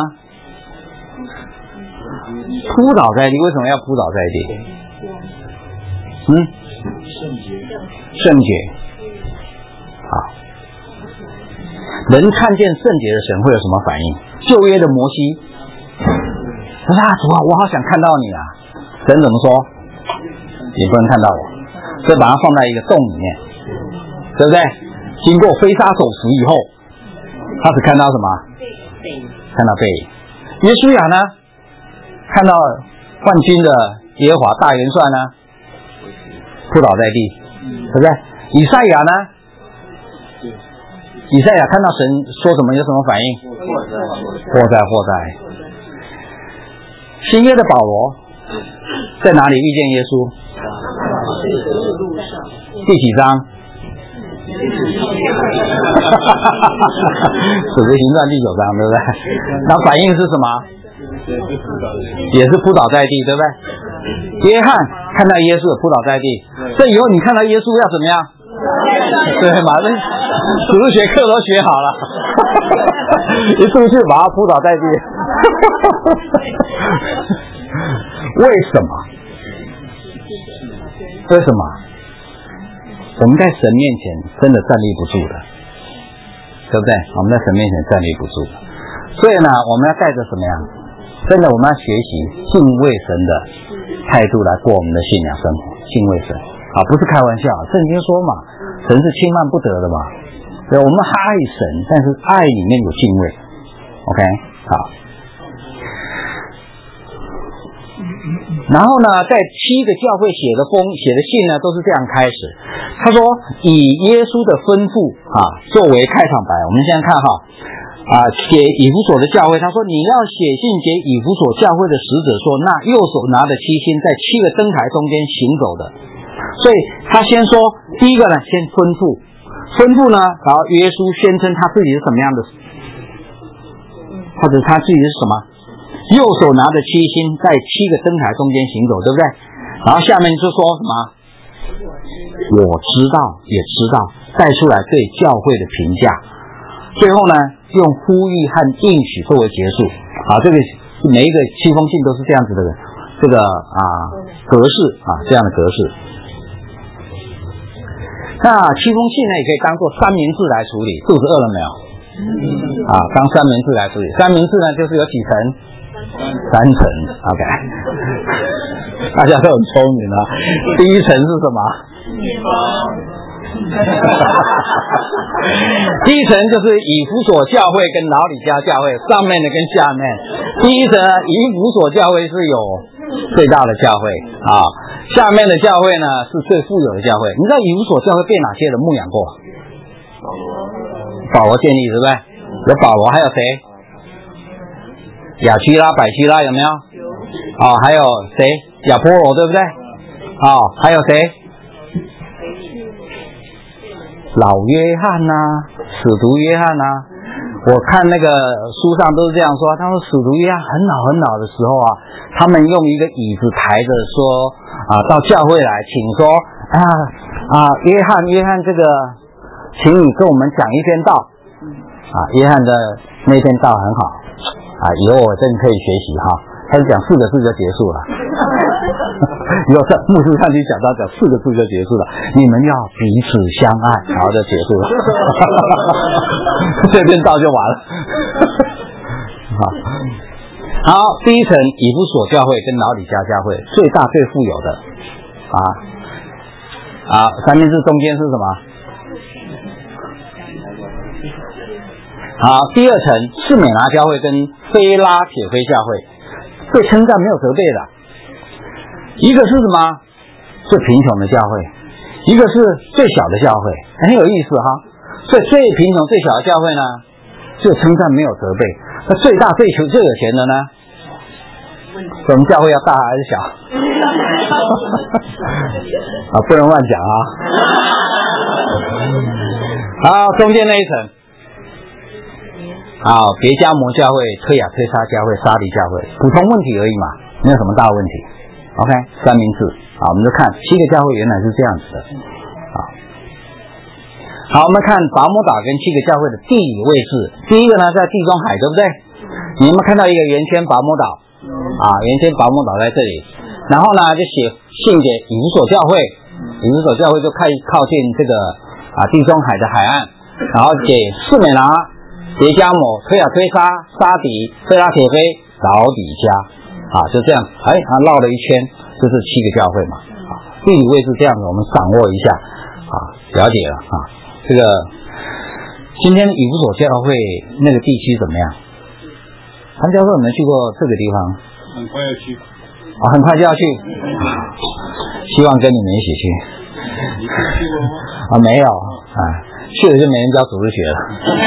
扑倒在地。为什么要扑倒在地？嗯，圣洁，圣洁。好，人看见圣洁的神会有什么反应？旧约的摩西，他说啊，主啊，我好想看到你啊。神怎么说？你不能看到我，所以把它放在一个洞里面，对不对？经过飞沙走石以后，他只看到什么？看到背影。约书亚呢？看到万军的耶和华大元帅呢？扑倒在地，对不对？以赛亚呢？以赛亚看到神说什么有什么反应？祸哉祸哉。新约的保罗在哪里遇见耶稣？第几章？使徒行传第九章，对不对？然后反应是什么？也是扑倒在地，对不对？约翰看到耶稣扑倒在地，这以后你看到耶稣要怎么样？对，马上数学课都学好了，一出去把他扑倒在地。为什么？为什么？我们在神面前真的站立不住的，对不对？我们在神面前站立不住，所以呢，我们要带着什么样？真的，我们要学习敬畏神的态度来过我们的信仰生活，敬畏神啊，不是开玩笑。圣经说嘛，神是轻慢不得的嘛。对，我们爱神，但是爱里面有敬畏。OK， 啊。然后呢，在七个教会写的封写的信呢，都是这样开始。他说，以耶稣的吩咐啊作为开场白。我们现在看哈啊，写以弗所的教会，他说你要写信给以弗所教会的使者说，那右手拿着七星，在七个灯台中间行走的。所以他先说第一个呢，先吩咐，吩咐呢，然后耶稣宣称他自己是什么样的，或者他自己是什么。右手拿着七星，在七个灯台中间行走，对不对？然后下面就说什么？我知道，也知道，带出来对教会的评价。最后呢，用呼吁和应许作为结束。啊，这个每一个七封信都是这样子的，这个啊格式啊这样的格式。那七封信呢，也可以当做三明治来处理。肚子饿了没有？啊，当三明治来处理。三明治呢，就是有几层？三层 ，OK， 大家都很聪明啊。第一层是什么？第一层就是以弗所教会跟老底嘉教会，上面的跟下面。第一层以弗所教会是有最大的教会啊，下面的教会呢是最富有的教会。你知道以弗所教会被哪些人牧养过？保罗建立，对不对？有保罗，还有谁？亚基拉、百基拉有没有？哦，还有谁？亚波罗，对不对？哦，还有谁？老约翰呐、啊，使徒约翰呐、啊。我看那个书上都是这样说，他说使徒约翰很老很老的时候啊，他们用一个椅子抬着说啊，到教会来，请说啊啊，约翰，约翰这个，请你跟我们讲一篇道啊，约翰的那篇道很好。啊，以后我真可以学习哈。他是讲四个字就结束了，以后牧师上去讲到讲四个字就结束了，你们要彼此相爱，然后就结束了，这篇道就完了。好，好，第一层以弗所教会跟老底嘉教会最大最富有的啊啊，三明治中间是什么？好，第二层士美拿教会跟菲拉铁非教会被称赞没有责备的，一个是什么？最贫穷的教会，一个是最小的教会，很有意思哈。所以最贫穷最小的教会呢，就称赞没有责备。那最大最穷最有钱的呢？我们教会要大还是小？啊，不能乱讲啊。好，中间那一层。好，别加摩教会、推雅推沙教会、沙迪教会，普通问题而已嘛，没有什么大问题。OK， 三明治。好，我们就看七个教会原来是这样子的。好，好，我们看拔摩岛跟七个教会的地理位置。第一个呢，在地中海，对不对？你们看到一个圆圈拔摩岛啊，圆圈拔摩岛在这里。然后呢，就写信给以弗所教会，以弗所教会就靠靠近这个啊地中海的海岸，然后给士美拿。别加摩、推雅推沙、沙迪、菲拉铁非、老底嘉，啊，就这样，哎，啊，绕了一圈，就是七个教会嘛，啊，地理位置这样子，我们掌握一下，啊，了解了啊。这个今天以弗所教会那个地区怎么样？潘教授有没有去过这个地方？ 很快要去。 啊，很快就要去，希望跟你们一起去。 你去过吗？ 啊，没有啊。去了就没人教组织学了。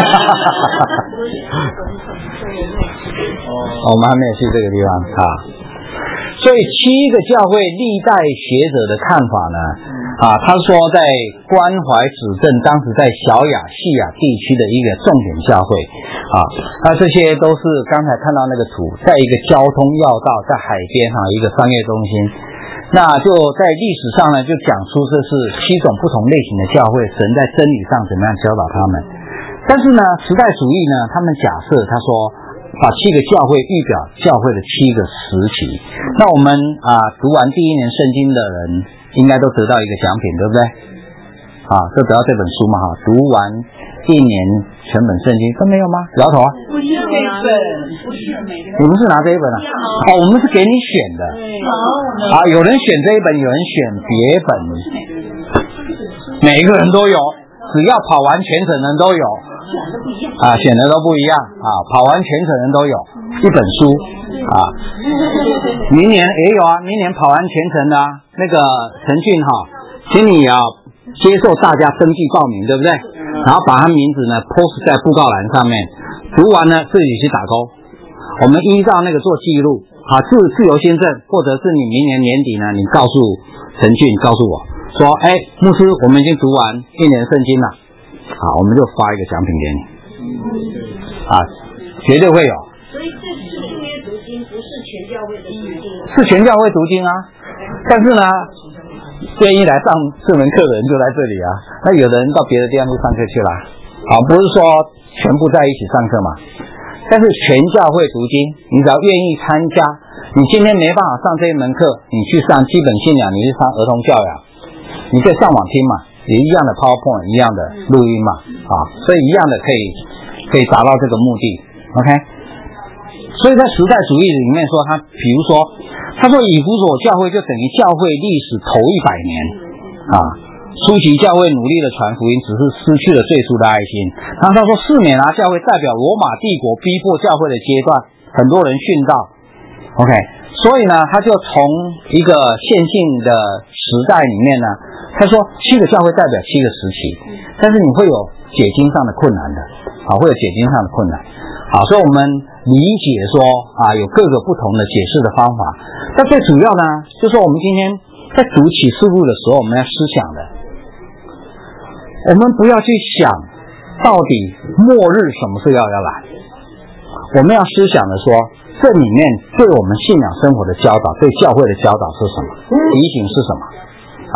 哦，我们还没有去这个地方啊。所以七个教会历代学者的看法呢，啊，他说在关怀指正当时在小亚细亚地区的一个重点教会啊，那这些都是刚才看到那个图，在一个交通要道，在海边哈、啊，一个商业中心。那就在历史上呢，就讲出这是七种不同类型的教会，神在真理上怎么样教导他们。但是呢，时代主义呢，他们假设他说把七个教会预表教会的七个时期。那我们啊读完第一年圣经的人，应该都得到一个奖品，对不对？啊，就得到这本书嘛哈，读完一年全本圣经都没有吗？摇头啊！ 不是每本，不是每个。 你们是拿这一本啊？哦，我们是给你选的。啊，有人选这一本，有人选别本，每个人都有，只要跑完全程的人都有。 啊，选的都不一样啊，跑完全程人都有一本书啊。明年也有啊，明年跑完全程的、啊、那个陈俊哈，请你啊接受大家登记报名，对不对？然后把他名字呢 post 在布告栏上面，读完呢自己去打勾，我们依照那个做记录啊，自自由新政，或者是你明年年底呢，你告诉陈俊，告诉我说，哎，牧师，我们已经读完一年圣经了，好，我们就发一个奖品给你，啊，绝对会有。 所以这是新约读经，不是全教会的读经。 是全教会读经啊，但是呢，愿意来上这门课的人就在这里啊。那有的人到别的地方去上课去了，啊，不是说全部在一起上课嘛。但是全教会读经，你只要愿意参加，你今天没办法上这一门课，你去上基本信仰，你去上儿童教养，你可以上网听嘛，也一样的 PowerPoint， 一样的录音嘛，啊，所以一样的可以可以达到这个目的 ，OK。所以在时代主义里面说，他比如说，他说以弗所教会就等于教会历史头一百年啊，初期教会努力的传福音，只是失去了最初的爱心。然后他说士免拿教会代表罗马帝国逼迫教会的阶段，很多人殉道 ，OK。所以呢，他就从一个线性的时代里面呢，他说七个教会代表七个时期，但是你会有解经上的困难的，啊，会有解经上的困难。好，所以我们理解说啊，有各个不同的解释的方法。但最主要呢，就是说我们今天在读启示录的时候，我们要思想的，我们不要去想到底末日什么时候要要来，我们要思想的说，这里面对我们信仰生活的教导，对教会的教导是什么，提醒是什么？啊，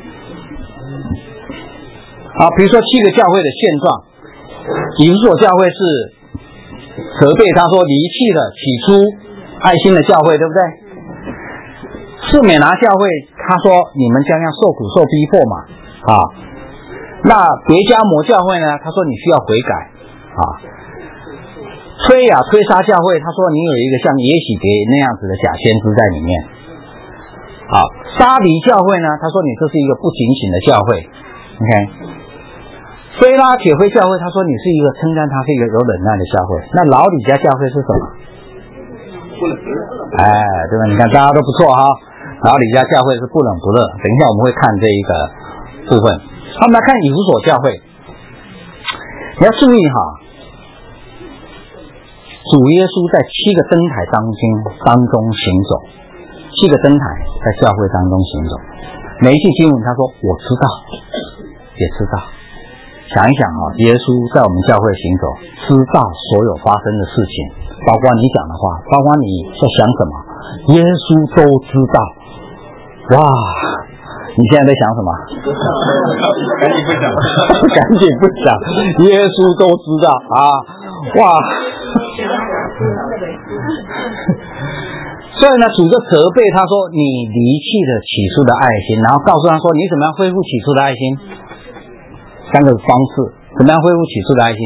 好，比如说七个教会的现状，以弗所教会是责备他说离弃了起初爱心的教会，对不对？士免拿教会他说你们将要受苦受逼迫嘛，啊，那别迦摩教会呢，他说你需要悔改啊。推雅推沙教会他说你有一个像耶洗别那样子的假先知在里面。好，沙迪教会呢，他说你这是一个不警醒的教会 OK。菲拉铁灰教会他说你是一个称赞他是一个有忍耐的教会。那老底嘉教会是什么？哎，对吧？你看大家都不错哈。老底嘉教会是不冷不热，等一下我们会看这一个部分。好，我们来看以弗所教会，你要注意哈，主耶稣在七个灯台当中当中行走，七个灯台在教会当中行走。每一句经文他说我知道，也知道。想一想啊，耶稣在我们教会行走，知道所有发生的事情，包括你讲的话，包括你在想什么，耶稣都知道。哇，你现在在想什么？ 赶紧不讲， 赶紧不讲，耶稣都知道啊！哇！所以呢，主就责备他说：“你离弃了起初的爱心。”然后告诉他说：“你怎么样恢复起初的爱心？”三个方式，怎么样恢复起初的爱心？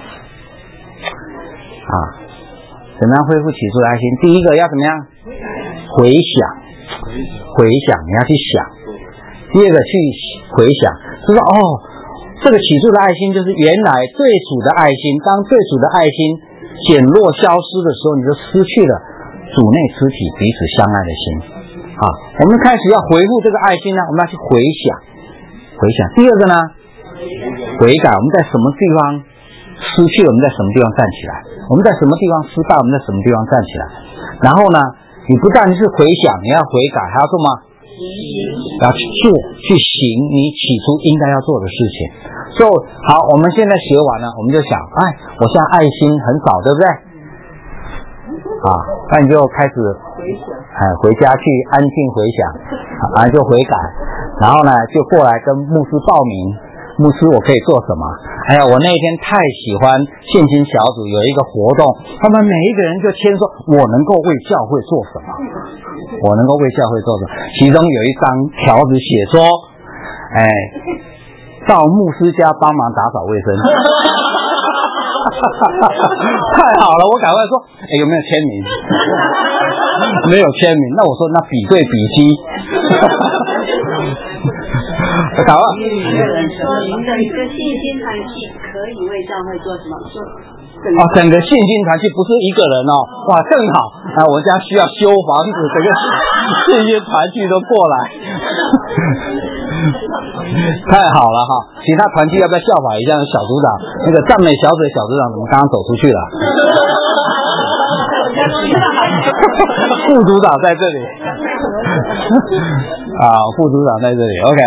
啊，怎么样恢复起初的爱心？第一个要怎么样？回想，回想，你要去想。第二个去回想，就是哦，这个起初的爱心就是原来对主的爱心，当对主的爱心减弱消失的时候，你就失去了主内肢体彼此相爱的心。好，我们开始要回复这个爱心呢，我们要去回想，回想。第二个呢？悔改，我们在什么地方失去了，我们在什么地方站起来，我们在什么地方失败，我们在什么地方站起来。然后呢，你不但是回想，你要悔改，还要做吗？要去做，去行你起初应该要做的事情。所以好，我们现在学完了，我们就想，哎，我现在爱心很少，对不对？啊，那你就开始哎回家去安静回想，啊就悔改，然后呢就过来跟牧师报名。牧师，我可以做什么？哎呀，我那一天太喜欢信心小组有一个活动，他们每一个人就签说，我能够为教会做什么？我能够为教会做什么？其中有一张条子写说，哎，到牧师家帮忙打扫卫生。太好了，我赶快说，哎，有没有签名？没有签名，那我说那比对比基。 搞啊！ 说您的一个信心团契可以为教会做什么？做哦，整个信心团契不是一个人哦，哇，更好啊！我家需要修房子，整个信心团契都过来，太好了哈！其他团契要不要效法一下？小组长，那个赞美小组的小组长怎么刚刚走出去了？副组长在这里啊，副组长在这里 ，OK。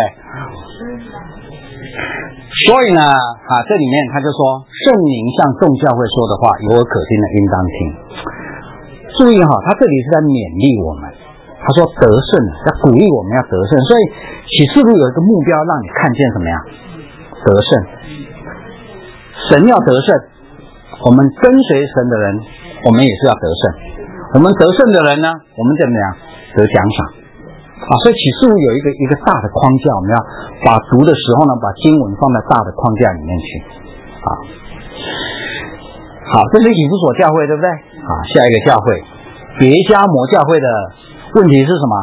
所以呢，啊，这里面他就说，圣灵向众教会说的话，有耳可听的应当听。注意哈，他这里是在勉励我们，他说得胜，要鼓励我们要得胜。所以启示录有一个目标，让你看见什么呀？得胜。神要得胜，我们跟随神的人，我们也是要得胜。我们得胜的人呢，我们怎么样得奖赏？啊，所以启示录有一个一个大的框架，我们要把读的时候呢，把经文放在大的框架里面去。啊，好，这是以弗所教会，对不对？啊，下一个教会，别迦摩教会的问题是什么？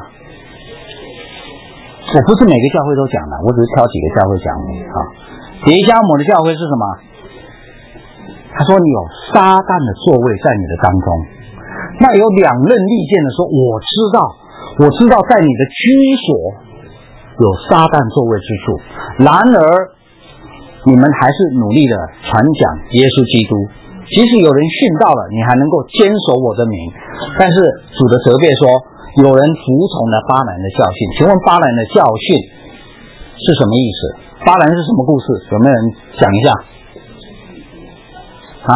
我不是每个教会都讲的，我只是挑几个教会讲的。啊，别迦摩的教会是什么？他说你有撒旦的座位在你的当中，那有两刃利剑的说，我知道。我知道在你的居所有撒旦座位之处，然而你们还是努力的传讲耶稣基督，即使有人殉道了，你还能够坚守我的名。但是主的责备说，有人服从了巴兰的教训。请问巴兰的教训是什么意思？巴兰是什么故事？有没有人讲一下？啊？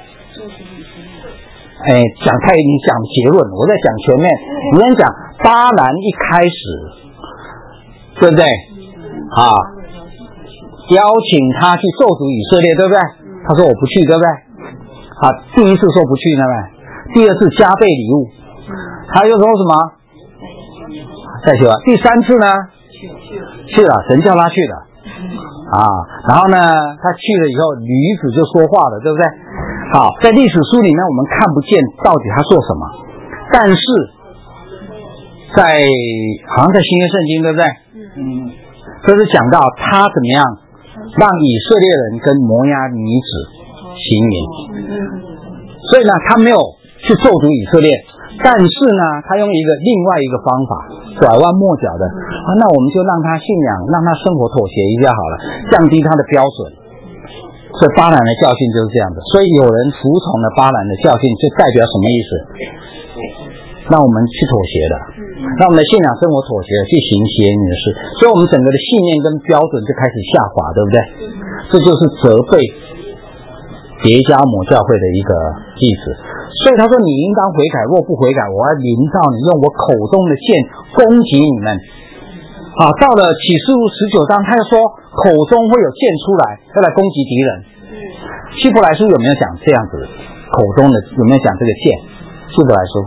哎，讲太你讲结论，我在讲前面。你先讲巴兰一开始，对不对？啊，邀请他去咒诅以色列，对不对？他说我不去，对不对？啊，第一次说不去，对不对？第二次加倍礼物，他又说什么？再去吧。第三次呢？去了，神叫他去的。啊，然后呢，他去了以后，驴子就说话了，对不对？好，在历史书里面我们看不见到底他做什么，但是在好像在新约圣经，对不对？嗯，这是讲到他怎么样让以色列人跟摩押女子行淫，所以呢，他没有去咒诅以色列，但是呢，他用一个另外一个方法，拐弯抹角的啊，那我们就让他信仰，让他生活妥协一下好了，降低他的标准。所以巴兰的教训就是这样的，所以有人服从了巴兰的教训，就代表什么意思？让我们去妥协的，让我们的信仰生活妥协的，去行邪淫的事，所以我们整个的信念跟标准就开始下滑，对不对？这就是责备别迦摩教会的一个意思。所以他说你应当悔改，若不悔改，我要临到你，用我口中的剑攻击你们。啊，到了启示录十九章，他又说口中会有剑出来，要来攻击敌人。希伯来书有没有讲这样子？口中的有没有讲这个剑？希伯来书，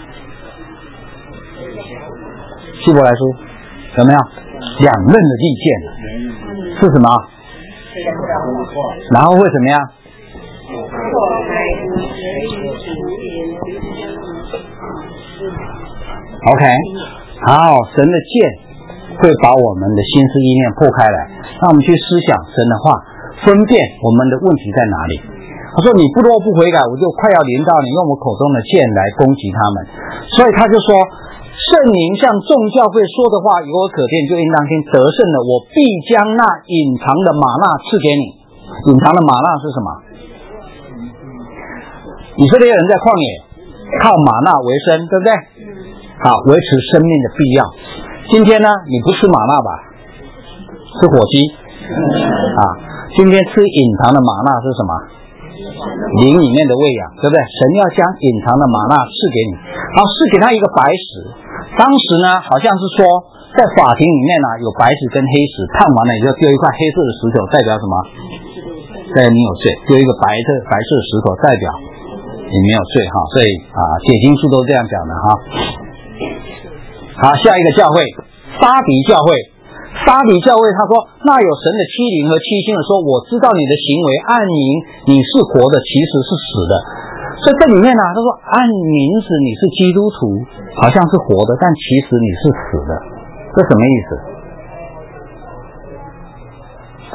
希伯来书有没有两刃的利剑？是什么？然后会怎么样？ OK， 好，神的剑会把我们的心思意念破开来，让我们去思想神的话，分辨我们的问题在哪里。他说：“你不若不悔改，我就快要临到你，用我口中的剑来攻击他们。”所以他就说：“圣灵向众教会说的话有我可听，就应当听。得胜的，我必将那隐藏的玛纳赐给你。隐藏的玛纳是什么？以色列人在旷野靠玛纳为生，对不对？好，维持生命的必要。今天呢，你不吃玛纳吧，吃火鸡啊。今天吃隐藏的玛纳是什么？灵里面的喂养，对不对？神要将隐藏的玛纳赐给你，然后赐给他一个白石。当时呢，好像是说在法庭里面呢、啊，有白石跟黑石，判完了你就丢一块黑色的石头，代表什么？对，你有罪。丢一个白的白色的石头，代表你没有罪哈。所以啊，解经书都这样讲的哈。好，下一个教会，撒底教会。撒底教会他说，那有神的欺凌和欺心的说，我知道你的行为，按名你是活的，其实是死的。所以这里面呢、啊，他说按名字你是基督徒，好像是活的，但其实你是死的。这什么意思？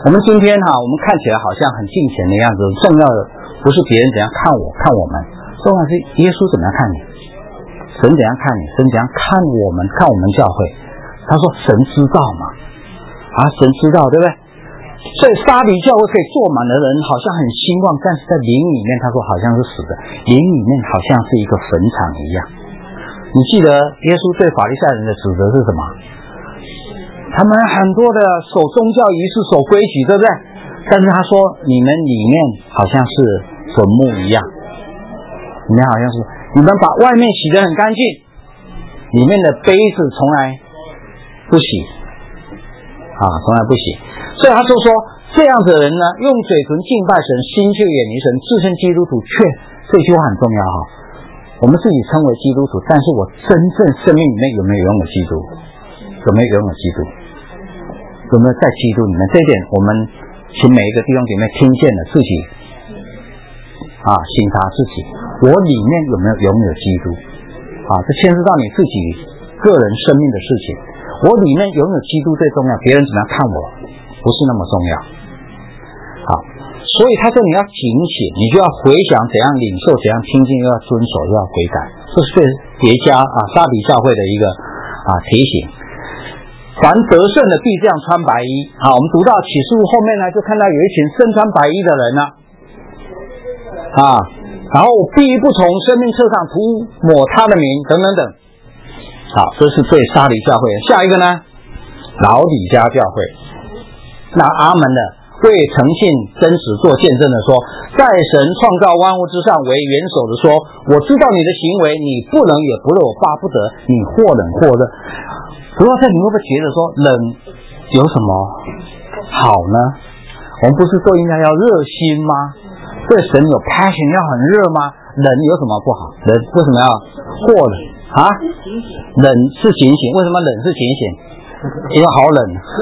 我们今天哈、啊，我们看起来好像很敬虔的样子，重要的不是别人怎样看我看我们，重要是耶稣怎么样看你，神怎样看你，神怎样看我们看我们教会。他说神知道嘛，啊神知道对不对？所以沙黎教会可以坐满的人好像很兴旺，但是在灵里面他说好像是死的，灵里面好像是一个坟场一样。你记得耶稣对法利赛人的指责是什么？他们很多的守宗教仪式守规矩对不对？但是他说你们里面好像是坟墓一样，里面好像是你们把外面洗得很干净，里面的杯子从来不洗啊，从来不洗。所以他就说这样的人呢，用嘴唇敬拜神，心却远离神，自称基督徒，却这句话很重要哈。我们自己称为基督徒，但是我真正生命里面有没有拥有基督？有没有拥有基督？有没有在基督里面？这一点我们请每一个弟兄姐妹听见了自己啊，省察自己，我里面有没有拥有基督啊？这牵涉到你自己个人生命的事情。我里面拥有基督最重要，别人怎么样看我不是那么重要。好，所以他说你要警醒，你就要回想怎样领受，怎样听见，又要遵守，又要悔改。这是对叠加啊沙比教会的一个啊提醒。凡得胜的必这样穿白衣。好，我们读到启示录后面呢，就看到有一群身穿白衣的人呢，啊，然后必不从生命册上涂抹他的名，等等等。好，这是对沙黎教会。下一个呢，老底嘉教会。那阿门的为诚信真实做见证的说，在神创造万物之上为元首的说，我知道你的行为，你不冷也不热，我巴不得你或冷或热。不过这你会不会觉得说冷有什么好呢？我们不是都应该要热心吗？对神有 passion 要很热吗？冷有什么不好？冷为什么要或冷啊？冷是警醒，为什么冷是警醒？因为好冷。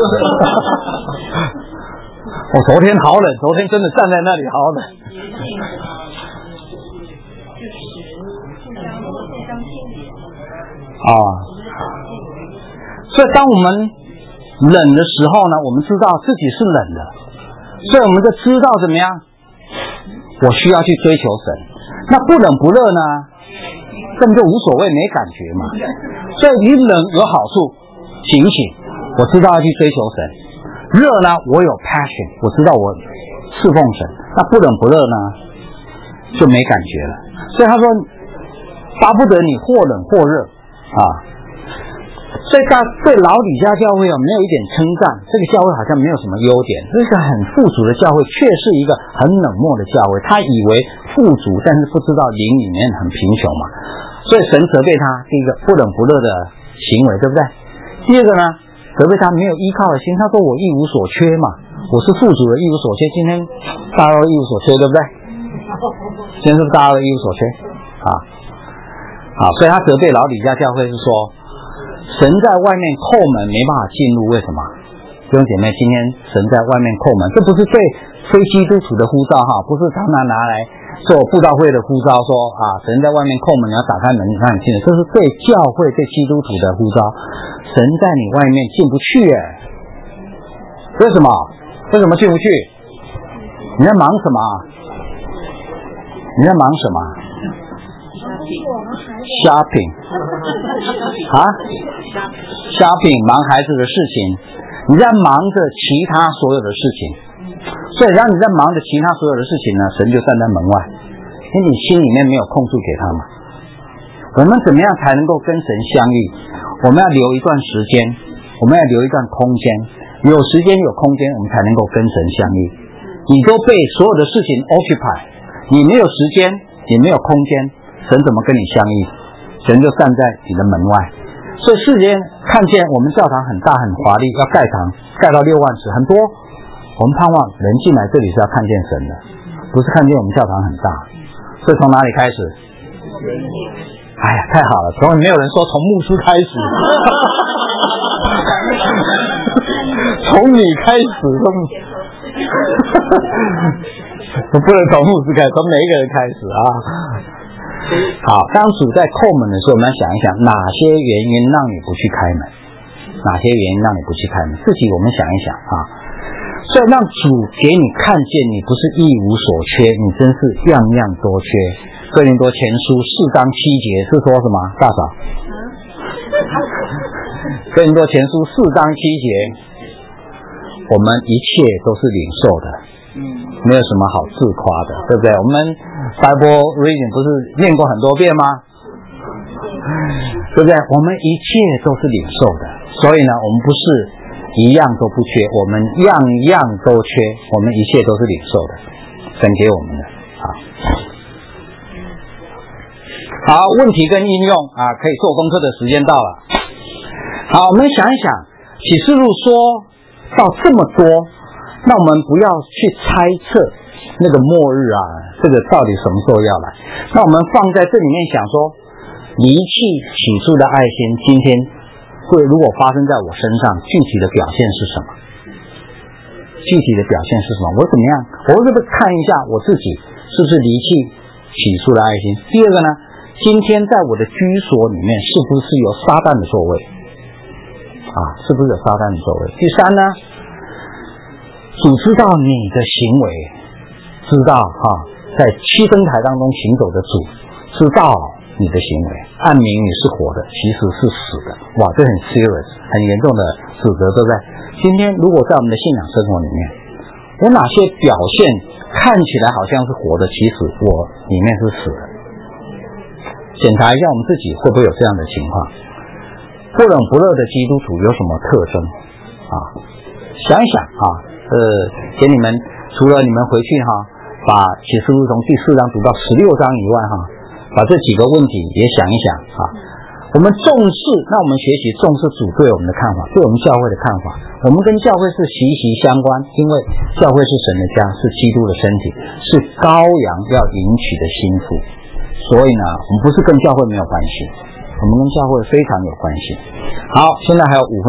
我昨天好冷，昨天真的站在那里好冷。啊。所以当我们冷的时候呢，我们知道自己是冷的，所以我们就知道怎么样，我需要去追求神。那不冷不热呢，根本就无所谓，没感觉嘛。所以你冷有好处，警醒，我知道要去追求神。热呢，我有 passion， 我知道我侍奉神。那不冷不热呢，就没感觉了。所以他说，巴不得你或冷或热啊。所以他对老底嘉教会有没有一点称赞？这个教会好像没有什么优点，这是很富足的教会，却是一个很冷漠的教会。他以为富足，但是不知道灵里面很贫穷嘛。所以神责备他，第一个不冷不热的行为，对不对？第二个呢，责备他没有依靠的心。他说我一无所缺嘛，我是富足的，一无所缺。今天大家都一无所缺，对不对？今天是不是大家都一无所缺啊？好，所以他责备老底嘉教会是说，神在外面叩门没办法进入，为什么？弟兄姐妹，今天神在外面叩门，这不是对非基督徒的呼召哈，不是常常拿来做布道会的呼召，说啊，神在外面叩门，你要打开门让你进来，这是对教会对基督徒的呼召。神在你外面进不去耶，为什么？为什么进不去？你在忙什么？你在忙什么？shopping 啊 shopping 忙孩子的事情，你在忙着其他所有的事情，所以让你在忙着其他所有的事情呢，神就站在门外，因为你心里面没有空数给他嘛。我们怎么样才能够跟神相遇？我们要留一段时间，我们要留一段空间，有时间有空间，我们才能够跟神相遇。你都被所有的事情 occupy， 你没有时间，也没有空间，神怎么跟你相遇？神就站在你的门外。所以世间看见我们教堂很大很华丽，要盖堂盖到六万尺，很多。我们盼望人进来这里是要看见神的，不是看见我们教堂很大。所以从哪里开始？哎呀，太好了，从没有人说从牧师开始，从你开始，从不能从牧师开始，从每一个人开始啊。好，当主在叩门的时候，我们要想一想哪些原因让你不去开门，哪些原因让你不去开门，自己我们想一想啊。 所以让主给你看见你不是一无所缺，你真是样样都缺。哥林多前书四章七节是说什么？大嫂，哥林多前书四章七节，我们一切都是领受的，没有什么好自夸的，对不对？我们 Bible reading 不是念过很多遍吗？对不对？我们一切都是领受的，所以呢，我们不是一样都不缺，我们样样都缺，我们一切都是领受的，神给我们的。好，好，问题跟应用啊，可以做功课的时间到了。好，我们想一想，启示录说到这么多，那我们不要去猜测那个末日啊，这个到底什么时候要来？那我们放在这里面想说，离弃起初的爱心，今天会如果发生在我身上，具体的表现是什么？具体的表现是什么？我怎么样？我是不是看一下我自己是不是离弃起初的爱心？第二个呢，今天在我的居所里面是不是有撒旦的作为？啊，是不是有撒旦的作为？第三呢，主知道你的行为，知道哈、啊，在七灯台当中行走的主知道你的行为，暗明你是活的，其实是死的。哇，这很 serious， 很严重的指责，对不对？今天如果在我们的信仰生活里面，有哪些表现看起来好像是活的，其实我里面是死的？检查一下我们自己会不会有这样的情况。不冷不热的基督徒有什么特征啊？想一想啊，呃，给你们除了你们回去哈、啊，把启示录从第四章读到十六章以外哈、啊，把这几个问题也想一想啊。我们重视，那我们学习重视主对我们的看法，对我们教会的看法。我们跟教会是息息相关，因为教会是神的家，是基督的身体，是羔羊要迎娶的新妇。所以呢，我们不是跟教会没有关系，我们跟教会非常有关系。好，现在还有五分